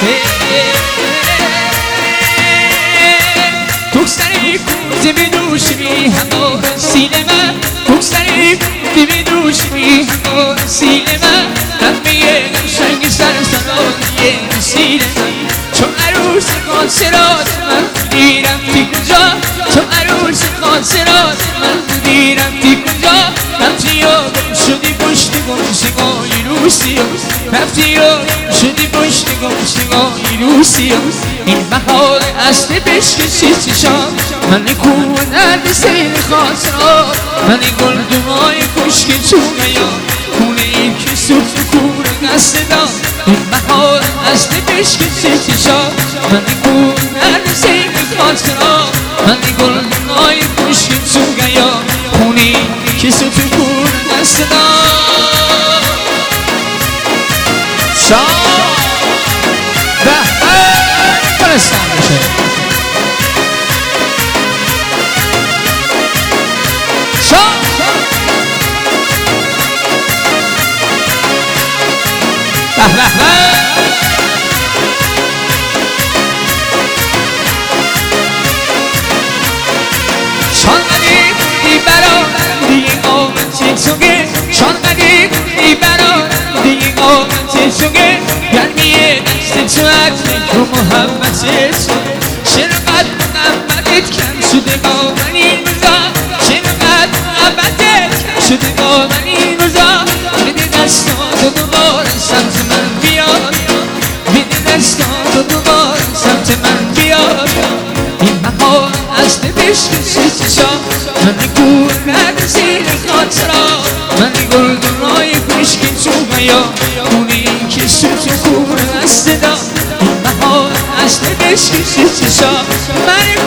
بگذری کوزه بدوشی همه سینه من بگذری کوزه بدوشی همه سینه من همه قشنگ سرسرای سینه من چون عروس خاطرات من دیرم تی کجا چون عروس خاطرات من دیرم تی کجا رفتی و گم شدی پشت گمشگاه روسی رفتی و گم شدی پشت گمشگاه روسی این بهار اصل بشکشی چشام من کودر سیر خاطرات من گل دمای کشک چونیا خونه این که سوت کور قصد دام این بهار اصل بشکشی چشام من کودر سیر خاطرات من گل دمای کشک چونیا خونه این که سوت کور قصد دام شام فرستان بشه شام شان قدیم دی برادر دیگه آمد چیزونگه شان قدیم دی برادر دیگه آمد چیزونگه گرمیه دست تو تو محبت چقدر محبتت کم شده با من این روزا چقدر محبتت کم شده با من این روزا بده دستاتو دوباره سمت من بیار بده دستاتو دوباره سمت من بیار این بهار اصل بشکشی چشام من گل کرده زیر خاطرات من گل دنای کشکی تو بیا اونه این که سوت کور قصد دام اصل بشکشی چشام من